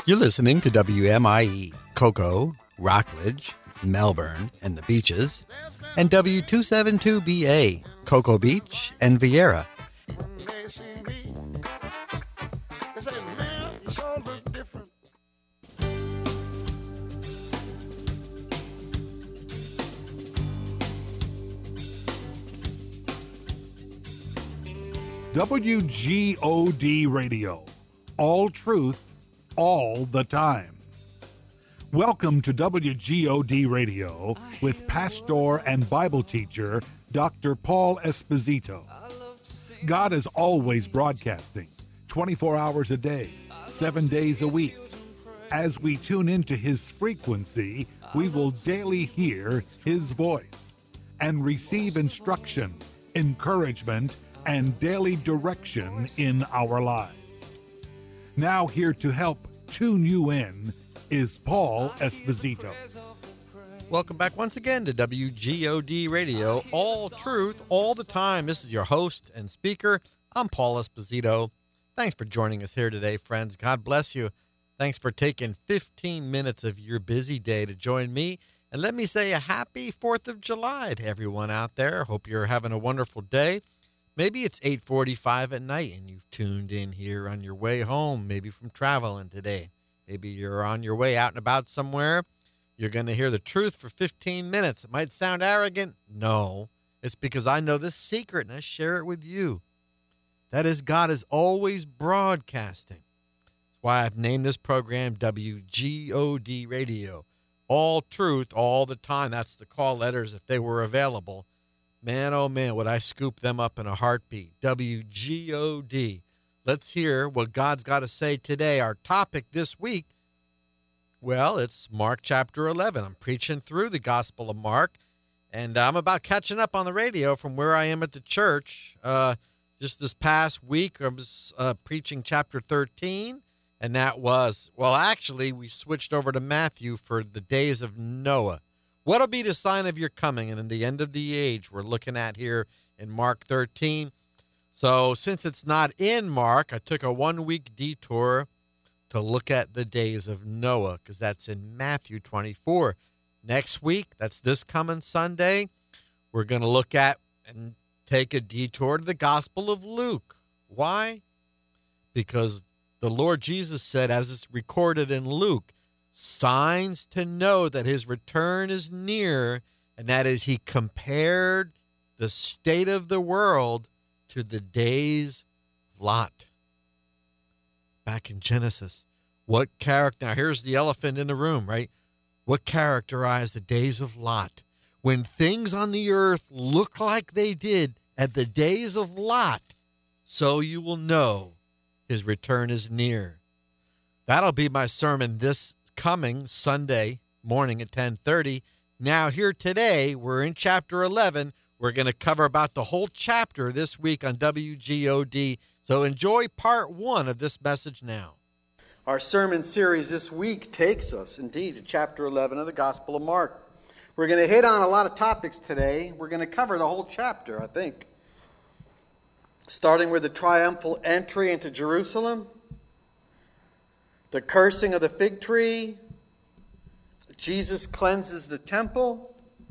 You're listening to WMIE, Cocoa, Rockledge, Melbourne, and the Beaches, and W272BA, Cocoa Beach and Vieira. WGOD Radio, all truth, all the time. Welcome to WGOD Radio with pastor and Bible teacher Dr. Paul Esposito. God is always broadcasting, 24 hours a day, 7 days a week. As we tune into his frequency, we will daily hear his voice and receive instruction, encouragement, and daily direction in our lives. Now here to help tune you in is Paul Esposito. Welcome back once again to WGOD Radio, all truth, all the time. This is your host and speaker. I'm Paul Esposito. Thanks for joining us here today, friends. God bless you. Thanks for taking 15 minutes of your busy day to join me. And let me say a happy 4th of July to everyone out there. Hope you're having a wonderful day. Maybe it's 8:45 at night and you've tuned in here on your way home, maybe from traveling today. Maybe you're on your way out and about somewhere. You're going to hear the truth for 15 minutes. It might sound arrogant. No, it's because I know this secret and I share it with you. That is, God is always broadcasting. That's why I've named this program WGOD Radio. All truth, all the time. That's the call letters if they were available. Man, oh man, would I scoop them up in a heartbeat. WGOD. Let's hear what God's got to say today. Our topic this week, well, it's Mark chapter 11. I'm preaching through the Gospel of Mark, and I'm about catching up on the radio from where I am at the church. Just this past week, I was preaching chapter 13, and that was, well, actually, we switched over to Matthew for the days of Noah. What'll be the sign of your coming and in the end of the age we're looking at here in Mark 13. So since it's not in Mark, I took a 1-week detour to look at the days of Noah because that's in Matthew 24. Next week, that's this coming Sunday, we're going to look at and take a detour to the Gospel of Luke. Why? Because the Lord Jesus said, as it's recorded in Luke, signs to know that his return is near, and that is he compared the state of the world to the days of Lot. Back in Genesis, what character, now here's the elephant in the room, right? What characterized the days of Lot? When things on the earth look like they did at the days of Lot, so you will know his return is near. That'll be my sermon this coming Sunday morning at 10:30. Now here today, we're in chapter 11. We're going to cover about the whole chapter this week on WGOD. So enjoy part 1 of this message now. Our sermon series this week takes us indeed to chapter 11 of the Gospel of Mark. We're going to hit on a lot of topics today. We're going to cover the whole chapter, I think. Starting with the triumphal entry into Jerusalem, the cursing of the fig tree, Jesus cleanses the temple.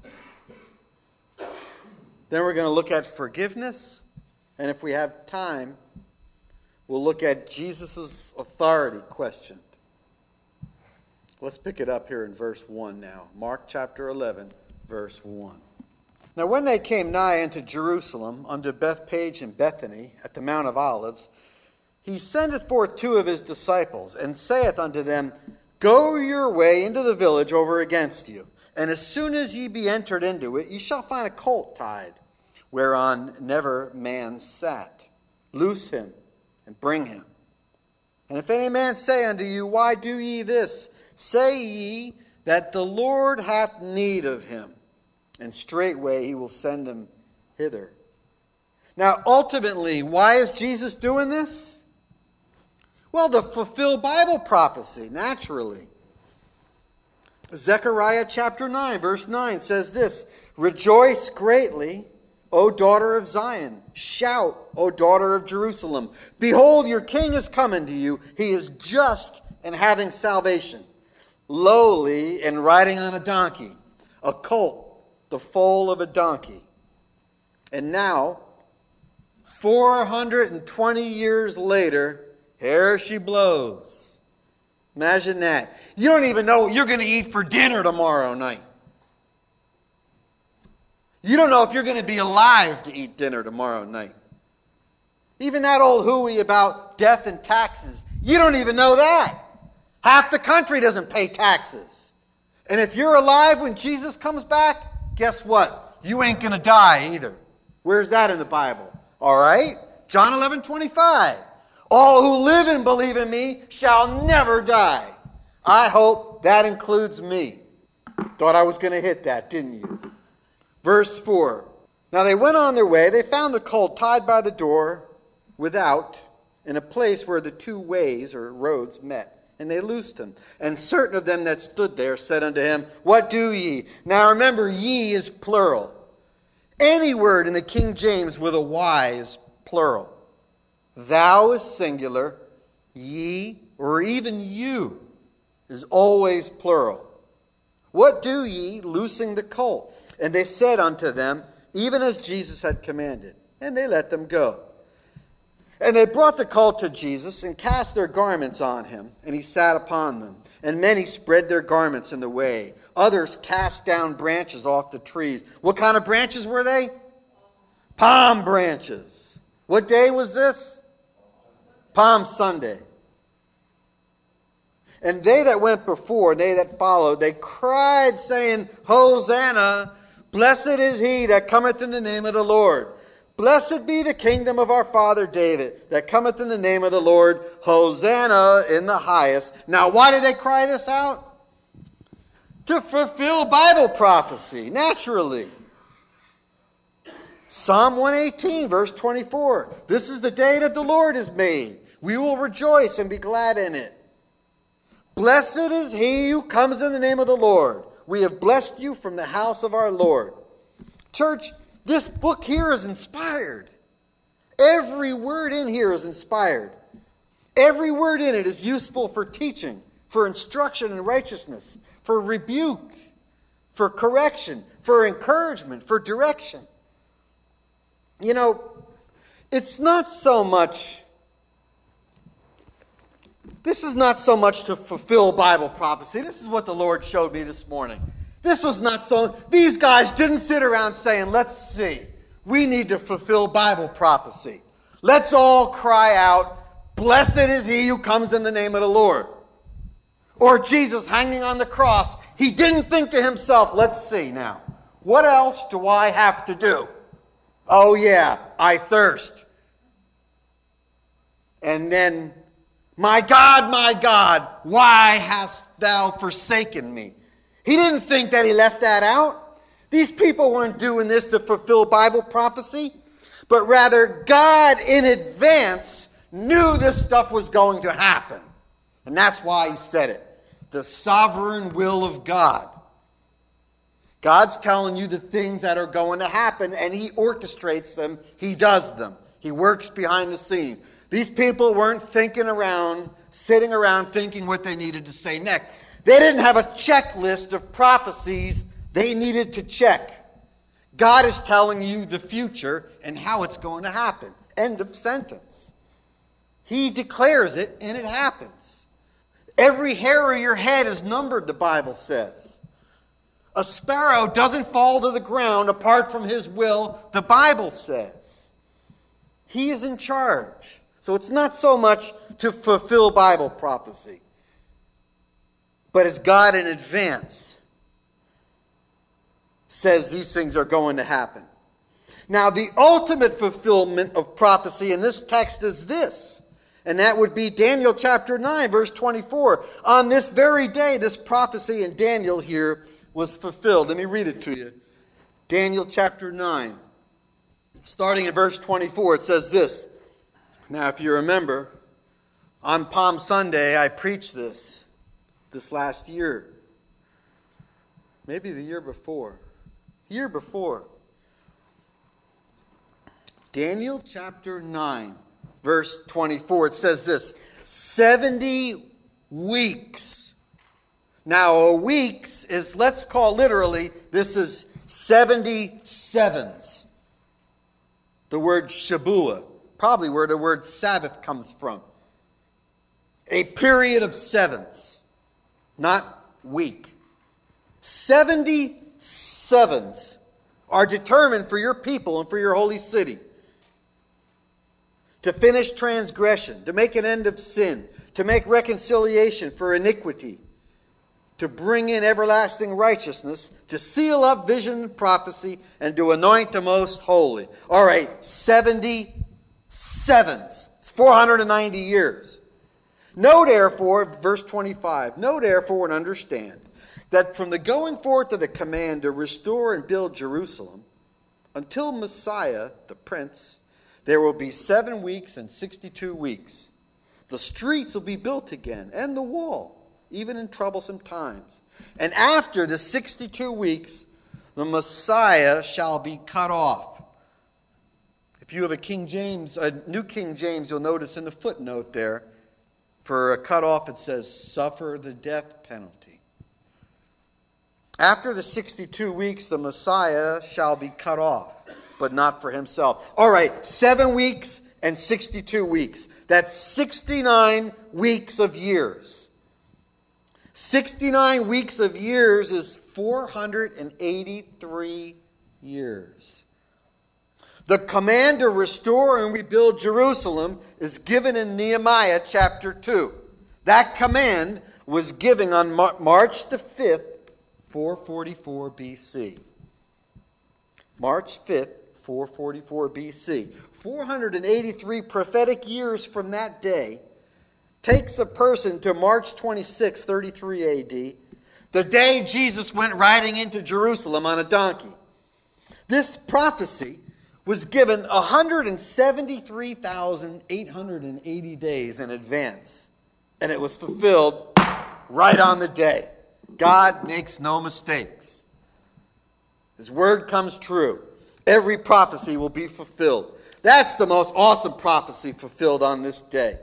Then we're going to look at forgiveness. And if we have time, we'll look at Jesus' authority questioned. Let's pick it up here in verse 1 now. Mark chapter 11, verse 1. Now when they came nigh unto Jerusalem, unto Bethpage and Bethany, at the Mount of Olives, he sendeth forth 2 of his disciples, and saith unto them, Go your way into the village over against you, and as soon as ye be entered into it, ye shall find a colt tied, whereon never man sat. Loose him, and bring him. And if any man say unto you, Why do ye this? Say ye that the Lord hath need of him, and straightway he will send him hither. Now ultimately, why is Jesus doing this? Well, to fulfill Bible prophecy, naturally. Zechariah chapter 9, verse 9 says this, Rejoice greatly, O daughter of Zion. Shout, O daughter of Jerusalem. Behold, your king is coming to you. He is just and having salvation, lowly and riding on a donkey, a colt, the foal of a donkey. And now, 420 years later, here she blows. Imagine that. You don't even know what you're going to eat for dinner tomorrow night. You don't know if you're going to be alive to eat dinner tomorrow night. Even that old hooey about death and taxes, you don't even know that. Half the country doesn't pay taxes. And if you're alive when Jesus comes back, guess what? You ain't going to die either. Where's that in the Bible? All right? John 11:25. All who live and believe in me shall never die. I hope that includes me. Thought I was going to hit that, didn't you? Verse 4. Now they went on their way. They found the colt tied by the door without, in a place where the two ways or roads met. And they loosed him. And certain of them that stood there said unto him, What do ye? Now remember, ye is plural. Any word in the King James with a Y is plural. Thou is singular. Ye, or even you, is always plural. What do ye, loosing the colt? And they said unto them, even as Jesus had commanded. And they let them go. And they brought the colt to Jesus and cast their garments on him. And he sat upon them. And many spread their garments in the way. Others cast down branches off the trees. What kind of branches were they? Palm branches. What day was this? Palm Sunday. And they that went before, they that followed, they cried, saying, Hosanna! Blessed is he that cometh in the name of the Lord. Blessed be the kingdom of our father David, that cometh in the name of the Lord. Hosanna in the highest. Now, why did they cry this out? To fulfill Bible prophecy, naturally. Psalm 118, verse 24. This is the day that the Lord has made. We will rejoice and be glad in it. Blessed is he who comes in the name of the Lord. We have blessed you from the house of our Lord. Church, this book here is inspired. Every word in here is inspired. Every word in it is useful for teaching, for instruction in righteousness, for rebuke, for correction, for encouragement, for direction. You know, it's not so much... This is not so much to fulfill Bible prophecy. This is what the Lord showed me this morning. This was not so... These guys didn't sit around saying, let's see, we need to fulfill Bible prophecy. Let's all cry out, blessed is he who comes in the name of the Lord. Or Jesus hanging on the cross. He didn't think to himself, let's see now, what else do I have to do? Oh yeah, I thirst. And then... my God, why hast thou forsaken me? He didn't think that he left that out. These people weren't doing this to fulfill Bible prophecy, but rather God in advance knew this stuff was going to happen. And that's why he said it. The sovereign will of God. God's telling you the things that are going to happen, and he orchestrates them. He does them. He works behind the scene. These people weren't sitting around thinking what they needed to say next. They didn't have a checklist of prophecies they needed to check. God is telling you the future and how it's going to happen. End of sentence. He declares it and it happens. Every hair of your head is numbered, the Bible says. A sparrow doesn't fall to the ground apart from his will, the Bible says. He is in charge. So it's not so much to fulfill Bible prophecy, but it's God in advance says these things are going to happen. Now, the ultimate fulfillment of prophecy in this text is this, and that would be Daniel chapter 9, verse 24. On this very day, this prophecy in Daniel here was fulfilled. Let me read it to you. Daniel chapter 9, starting at verse 24, it says this. Now, if you remember, on Palm Sunday, I preached this last year. Maybe the year before. Daniel chapter 9, verse 24, it says this. 70 weeks. Now, a weeks is, let's call literally, this is 77s. The word Shabua, probably where the word Sabbath comes from. A period of sevens, not week. 77s are determined for your people and for your holy city. To finish transgression, to make an end of sin, to make reconciliation for iniquity, to bring in everlasting righteousness, to seal up vision and prophecy, and to anoint the most holy. All right, 77s. It's 490 years. Know therefore, verse 25, know therefore and understand that from the going forth of the command to restore and build Jerusalem until Messiah, the Prince, there will be 7 weeks and 62 weeks. The streets will be built again, and the wall, even in troublesome times. And after the 62 weeks, the Messiah shall be cut off. If you have a New King James, you'll notice in the footnote there, for a cut off it says, suffer the death penalty. After the 62 weeks, the Messiah shall be cut off, but not for himself. All right, 7 weeks and 62 weeks. That's 69 weeks of years. 69 weeks of years is 483 years. The command to restore and rebuild Jerusalem is given in Nehemiah chapter 2. That command was given on March the 5th, 444 BC. March 5th, 444 BC. 483 prophetic years from that day takes a person to March 26, 33 AD, the day Jesus went riding into Jerusalem on a donkey. This prophecy was given 173,880 days in advance, and it was fulfilled right on the day. God makes no mistakes. His word comes true. Every prophecy will be fulfilled. That's the most awesome prophecy fulfilled on this day.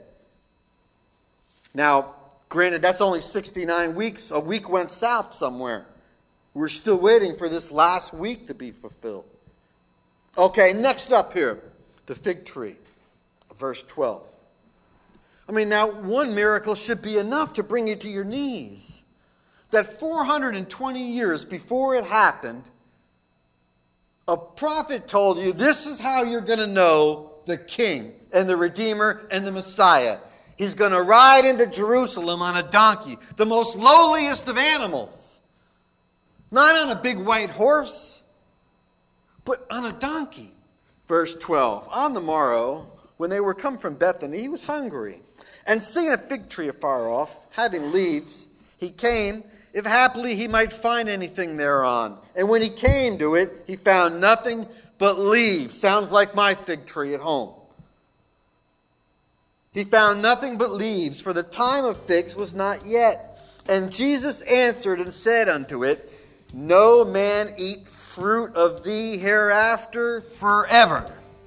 Now, granted, that's only 69 weeks. A week went south somewhere. We're still waiting for this last week to be fulfilled. Okay, next up here, the fig tree, verse 12. Now, one miracle should be enough to bring you to your knees. That 420 years before it happened, a prophet told you, this is how you're going to know the King and the Redeemer and the Messiah. He's going to ride into Jerusalem on a donkey, the most lowliest of animals. Not on a big white horse, but on a donkey. Verse 12, on the morrow, when they were come from Bethany, he was hungry. And seeing a fig tree afar off, having leaves, he came, if haply he might find anything thereon. And when he came to it, he found nothing but leaves. Sounds like my fig tree at home. He found nothing but leaves, for the time of figs was not yet. And Jesus answered and said unto it, no man eat fruit of thee hereafter forever.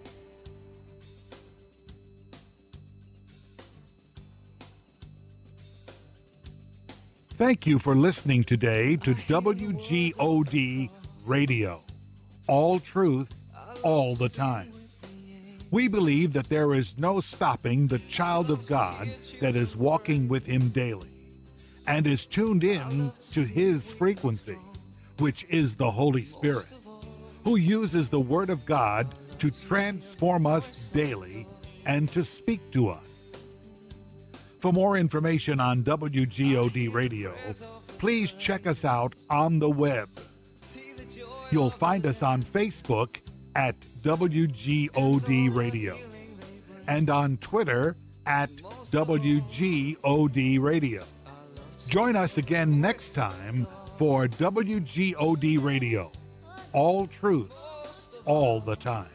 Thank you for listening today to WGOD Radio. All truth, all the time. We believe that there is no stopping the child of God that is walking with him daily and is tuned in to his frequency, which is the Holy Spirit, who uses the Word of God to transform us daily and to speak to us. For more information on WGOD Radio, please check us out on the web. You'll find us on Facebook at WGOD Radio and on Twitter at WGOD Radio. Join us again next time for WGOD Radio. All truth, all the time.